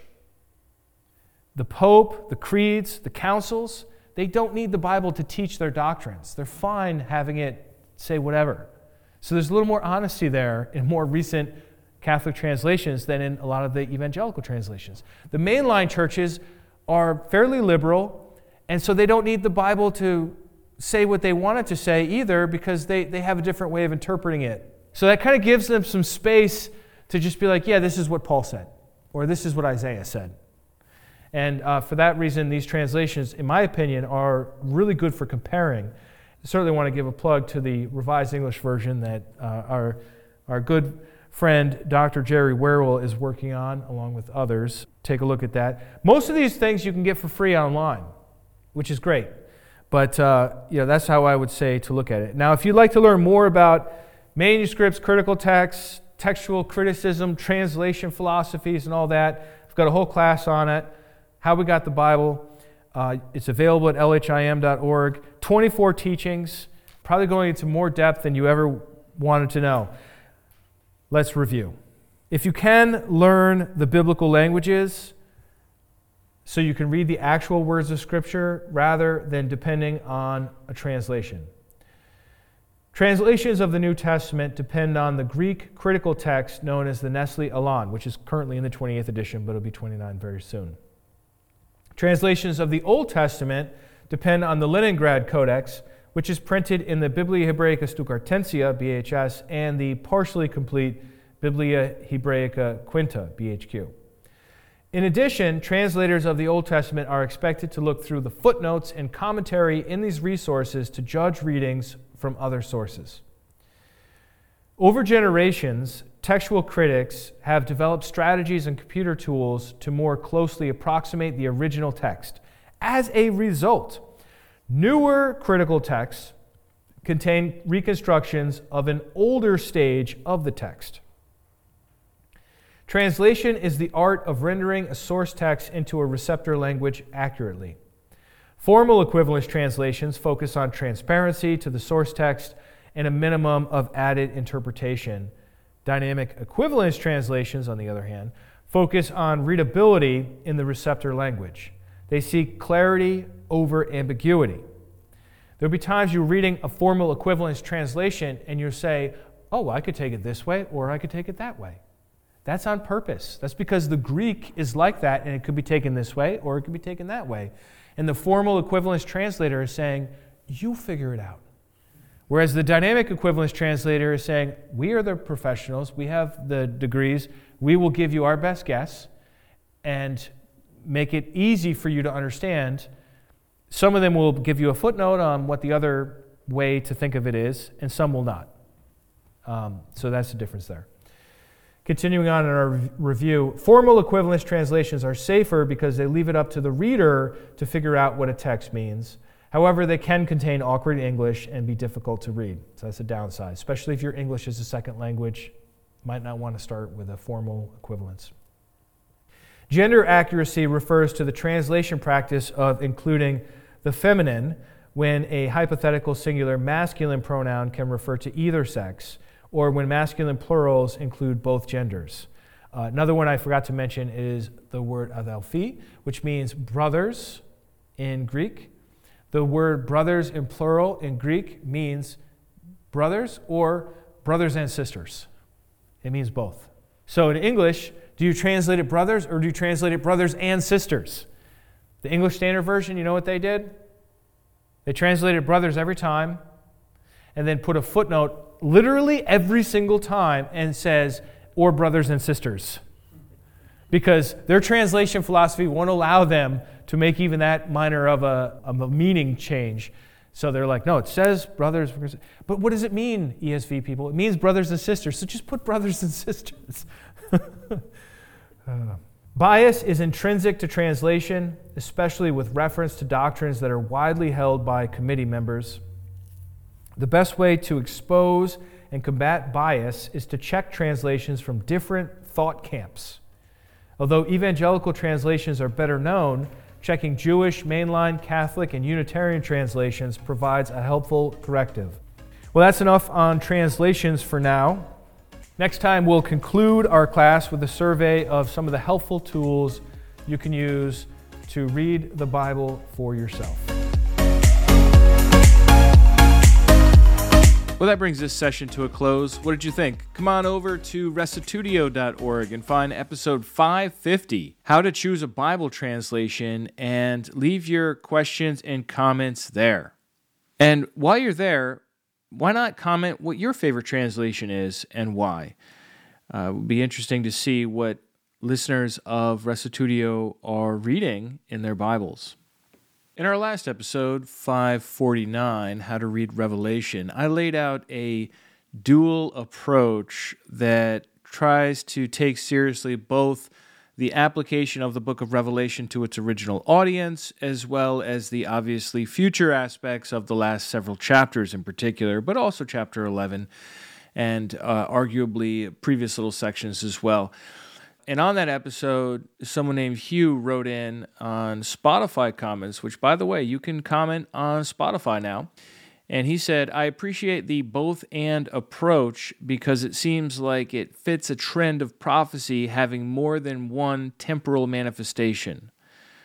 The Pope, the creeds, the councils, they don't need the Bible to teach their doctrines. They're fine having it say whatever. So there's a little more honesty there in more recent Catholic translations than in a lot of the evangelical translations. The mainline churches are fairly liberal, and so they don't need the Bible to say what they want it to say either, because they have a different way of interpreting it. So that kind of gives them some space to just be like, yeah, this is what Paul said, or this is what Isaiah said. And for that reason, these translations, in my opinion, are really good for comparing. I certainly want to give a plug to the Revised English Version that our good friend, Dr. Jerry Werrell, is working on, along with others. Take a look at that. Most of these things you can get for free online, which is great. But that's how I would say to look at it. Now, if you'd like to learn more about manuscripts, critical texts, textual criticism, translation philosophies, and all that, I've got a whole class on it. How We Got the Bible. It's available at lhim.org. 24 teachings, probably going into more depth than you ever wanted to know. Let's review. If you can learn the biblical languages, so you can read the actual words of Scripture rather than depending on a translation. Translations of the New Testament depend on the Greek critical text known as the Nestle Aland, which is currently in the 28th edition, but it'll be 29 very soon. Translations of the Old Testament depend on the Leningrad Codex, which is printed in the Biblia Hebraica Stuttgartensia, BHS, and the partially complete Biblia Hebraica Quinta, BHQ. In addition, translators of the Old Testament are expected to look through the footnotes and commentary in these resources to judge readings from other sources. Over generations, textual critics have developed strategies and computer tools to more closely approximate the original text. As a result, newer critical texts contain reconstructions of an older stage of the text. Translation is the art of rendering a source text into a receptor language accurately. Formal equivalence translations focus on transparency to the source text and a minimum of added interpretation. Dynamic equivalence translations, on the other hand, focus on readability in the receptor language. They seek clarity over ambiguity. There'll be times you're reading a formal equivalence translation and you'll say, oh, I could take it this way or I could take it that way. That's on purpose. That's because the Greek is like that and it could be taken this way or it could be taken that way. And the formal equivalence translator is saying, you figure it out. Whereas the dynamic equivalence translator is saying, we are the professionals, we have the degrees, we will give you our best guess and make it easy for you to understand. Some of them will give you a footnote on what the other way to think of it is, and some will not. So that's the difference there. Continuing on in our review, formal equivalence translations are safer because they leave it up to the reader to figure out what a text means. However, they can contain awkward English and be difficult to read. So that's a downside, especially if your English is a second language. Might not want to start with a formal equivalence. Gender accuracy refers to the translation practice of including the feminine when a hypothetical singular masculine pronoun can refer to either sex, or when masculine plurals include both genders. Another one I forgot to mention is the word adelphi, which means brothers in Greek. The word brothers in plural in Greek means brothers or brothers and sisters. It means both. So in English, do you translate it brothers or do you translate it brothers and sisters? The English Standard Version, you know what they did? They translated brothers every time and then put a footnote literally every single time and says, or brothers and sisters. Because their translation philosophy won't allow them to make even that minor of a meaning change. So they're like, no, it says brothers. But what does it mean, ESV people? It means brothers and sisters. So just put brothers and sisters. Bias is intrinsic to translation, especially with reference to doctrines that are widely held by committee members. The best way to expose and combat bias is to check translations from different thought camps. Although evangelical translations are better known, checking Jewish, mainline, Catholic, and Unitarian translations provides a helpful corrective. Well, that's enough on translations for now. Next time, we'll conclude our class with a survey of some of the helpful tools you can use to read the Bible for yourself. Well, that brings this session to a close. What did you think? Come on over to restitutio.org and find episode 550, How to Choose a Bible Translation, and leave your questions and comments there. And while you're there, why not comment what your favorite translation is and why? It would be interesting to see what listeners of Restitutio are reading in their Bibles. In our last episode, 549, How to Read Revelation, I laid out a dual approach that tries to take seriously both the application of the book of Revelation to its original audience, as well as the obviously future aspects of the last several chapters in particular, but also chapter 11 and arguably previous little sections as well. And on that episode, someone named Hugh wrote in on Spotify comments, which, by the way, you can comment on Spotify now. And he said, I appreciate the both and approach because it seems like it fits a trend of prophecy having more than one temporal manifestation.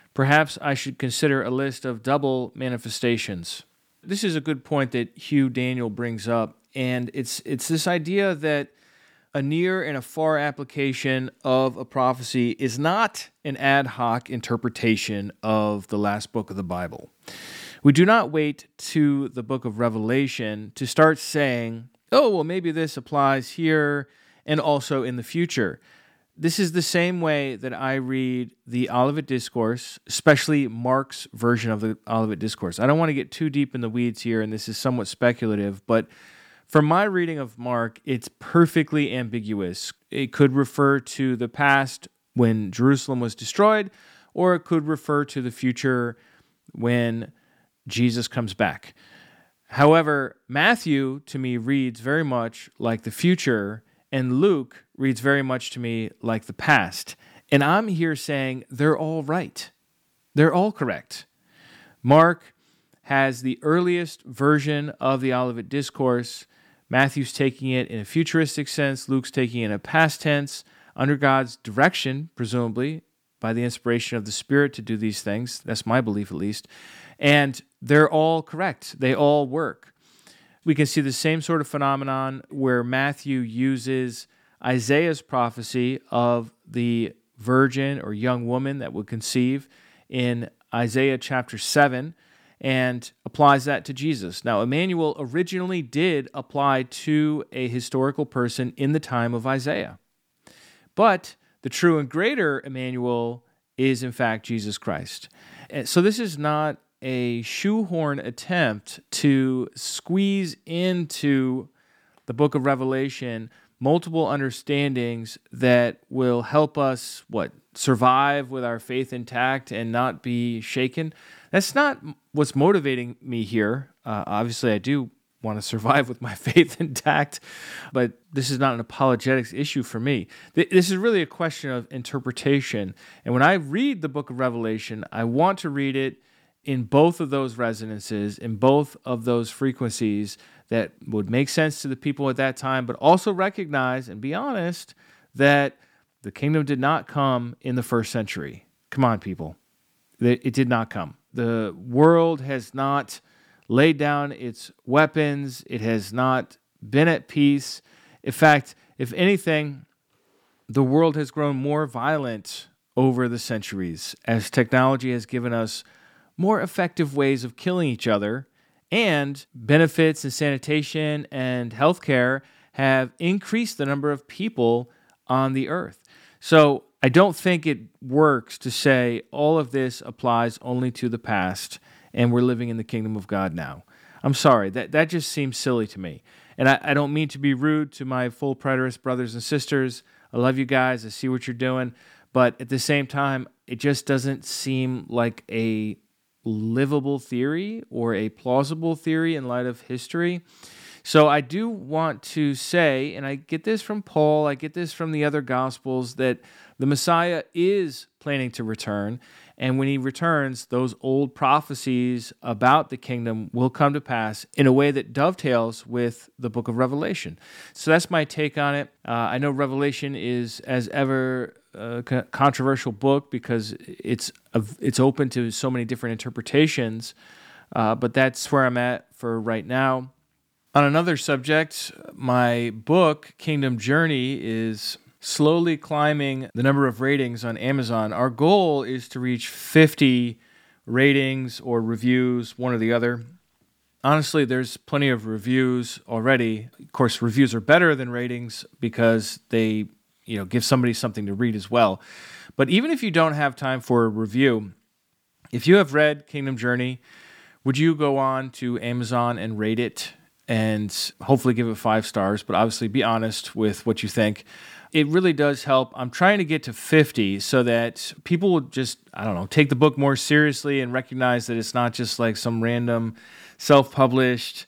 Perhaps I should consider a list of double manifestations. This is a good point that Hugh Daniel brings up, and it's this idea that a near and a far application of a prophecy is not an ad hoc interpretation of the last book of the Bible. We do not wait to the book of Revelation to start saying, oh, well, maybe this applies here and also in the future. This is the same way that I read the Olivet Discourse, especially Mark's version of the Olivet Discourse. I don't want to get too deep in the weeds here, and this is somewhat speculative, but from my reading of Mark, it's perfectly ambiguous. It could refer to the past when Jerusalem was destroyed, or it could refer to the future when Jesus comes back. However, Matthew, to me, reads very much like the future, and Luke reads very much to me like the past. And I'm here saying they're all right. They're all correct. Mark has the earliest version of the Olivet Discourse. Matthew's taking it in a futuristic sense. Luke's taking it in a past tense, under God's direction, presumably, by the inspiration of the Spirit to do these things. That's my belief, at least. And they're all correct. They all work. We can see the same sort of phenomenon where Matthew uses Isaiah's prophecy of the virgin or young woman that would conceive in Isaiah chapter 7 and applies that to Jesus. Now, Emmanuel originally did apply to a historical person in the time of Isaiah. But the true and greater Emmanuel is, in fact, Jesus Christ. And so this is not a shoehorn attempt to squeeze into the book of Revelation multiple understandings that will help us, survive with our faith intact and not be shaken. That's not what's motivating me here. Obviously, I do want to survive with my faith intact, but this is not an apologetics issue for me. This is really a question of interpretation. And when I read the book of Revelation, I want to read it in both of those resonances, in both of those frequencies that would make sense to the people at that time, but also recognize and be honest that the kingdom did not come in the first century. Come on, people. It did not come. The world has not laid down its weapons. It has not been at peace. In fact, if anything, the world has grown more violent over the centuries as technology has given us more effective ways of killing each other, and benefits and sanitation and healthcare have increased the number of people on the earth. So I don't think it works to say all of this applies only to the past and we're living in the kingdom of God now. I'm sorry, that just seems silly to me. And I don't mean to be rude to my full preterist brothers and sisters. I love you guys. I see what you're doing. But at the same time, it just doesn't seem like a livable theory or a plausible theory in light of history. So I do want to say, and I get this from Paul, I get this from the other Gospels, that the Messiah is planning to return. And when he returns, those old prophecies about the kingdom will come to pass in a way that dovetails with the book of Revelation. So that's my take on it. I know Revelation is, as ever, a controversial book because it's open to so many different interpretations, but that's where I'm at for right now. On another subject, my book, Kingdom Journey, is slowly climbing the number of ratings on Amazon. Our goal is to reach 50 ratings or reviews, one or the other. Honestly, there's plenty of reviews already. Of course, reviews are better than ratings because they give somebody something to read as well. But even if you don't have time for a review, if you have read Kingdom Journey, would you go on to Amazon and rate it and hopefully give it 5 stars, but obviously be honest with what you think. It really does help. I'm trying to get to 50 so that people will just, take the book more seriously and recognize that it's not just like some random self-published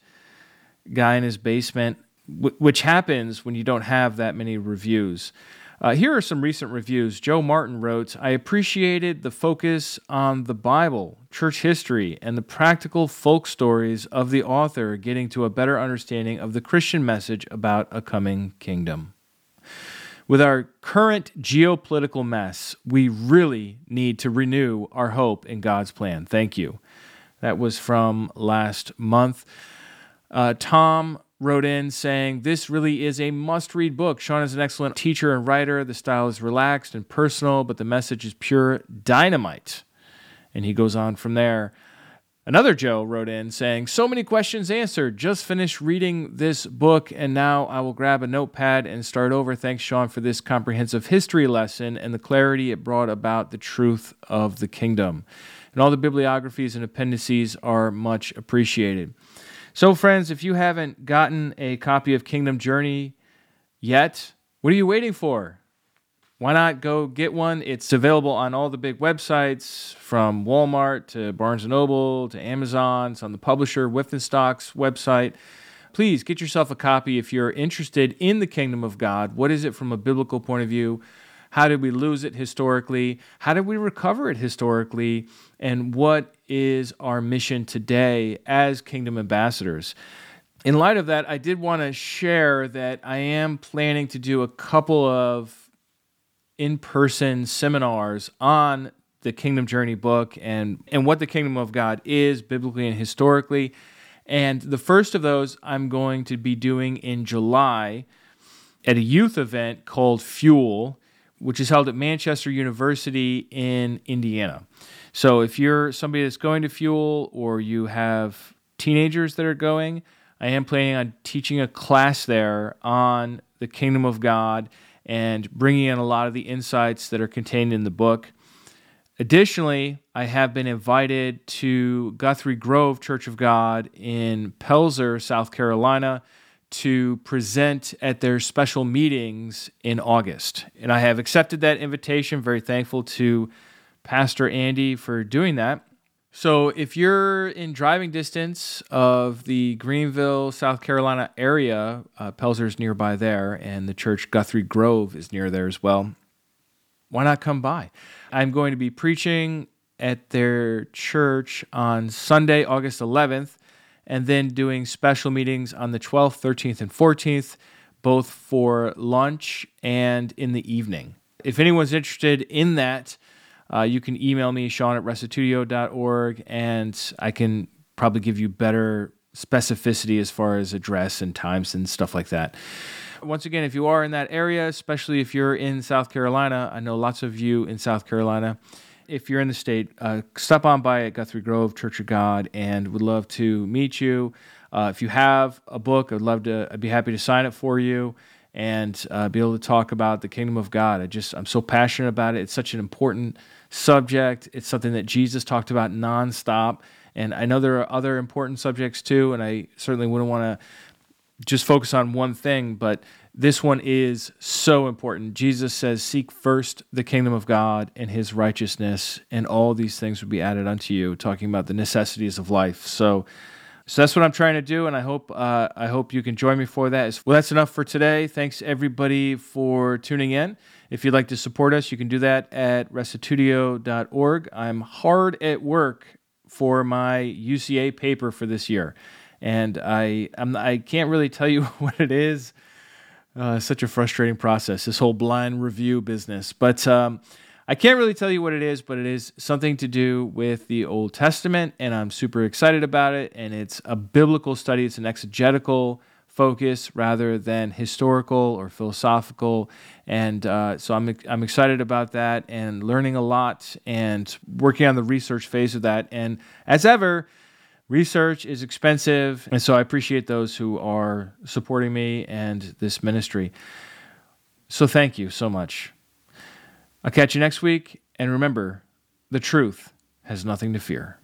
guy in his basement, which happens when you don't have that many reviews. Here are some recent reviews. Joe Martin wrote, I appreciated the focus on the Bible, church history, and the practical folk stories of the author getting to a better understanding of the Christian message about a coming kingdom. With our current geopolitical mess, we really need to renew our hope in God's plan. Thank you. That was from last month. Tom wrote in saying, this really is a must-read book. Sean is an excellent teacher and writer. The style is relaxed and personal, but the message is pure dynamite. And he goes on from there. Another Joe wrote in saying, so many questions answered. Just finished reading this book, and now I will grab a notepad and start over. Thanks, Sean, for this comprehensive history lesson and the clarity it brought about the truth of the kingdom. And all the bibliographies and appendices are much appreciated. So, friends, if you haven't gotten a copy of Kingdom Journey yet, what are you waiting for? Why not go get one? It's available on all the big websites, from Walmart to Barnes & Noble to Amazon. It's on the publisher Withenstock's website. Please get yourself a copy if you're interested in the kingdom of God. What is it from a biblical point of view? How did we lose it historically? How did we recover it historically? And what is our mission today as kingdom ambassadors? In light of that, I did want to share that I am planning to do a couple of in-person seminars on the Kingdom Journey book and what the kingdom of God is biblically and historically. And the first of those I'm going to be doing in July at a youth event called Fuel, which is held at Manchester University in Indiana. So if you're somebody that's going to Fuel or you have teenagers that are going, I am planning on teaching a class there on the kingdom of God and bringing in a lot of the insights that are contained in the book. Additionally, I have been invited to Guthrie Grove Church of God in Pelzer, South Carolina, to present at their special meetings in August. And I have accepted that invitation. Very thankful to Pastor Andy for doing that. So if you're in driving distance of the Greenville, South Carolina area, Pelzer's nearby there, and the church Guthrie Grove is near there as well, why not come by? I'm going to be preaching at their church on Sunday, August 11th, and then doing special meetings on the 12th, 13th, and 14th, both for lunch and in the evening. If anyone's interested in that, you can email me, sean@restitutio.org, and I can probably give you better specificity as far as address and times and stuff like that. Once again, if you are in that area, especially if you're in South Carolina, I know lots of you in South Carolina, if you're in the state, stop on by at Guthrie Grove Church of God, and would love to meet you. If you have a book, I'd be happy to sign it for you and be able to talk about the kingdom of God. I'm so passionate about it. It's such an important subject. It's something that Jesus talked about nonstop, and I know there are other important subjects too, and I certainly wouldn't want to just focus on one thing, but this one is so important. Jesus says, seek first the kingdom of God and his righteousness, and all these things will be added unto you, talking about the necessities of life. So that's what I'm trying to do, and I hope you can join me for that. Well, that's enough for today. Thanks, everybody, for tuning in. If you'd like to support us, you can do that at restitutio.org. I'm hard at work for my UCA paper for this year, and I can't really tell you what it is. Such a frustrating process, this whole blind review business. But I can't really tell you what it is, but it is something to do with the Old Testament, and I'm super excited about it. And it's a biblical study. It's an exegetical focus rather than historical or philosophical. And so I'm excited about that and learning a lot and working on the research phase of that. And as ever, research is expensive, and so I appreciate those who are supporting me and this ministry. So thank you so much. I'll catch you next week, and remember, the truth has nothing to fear.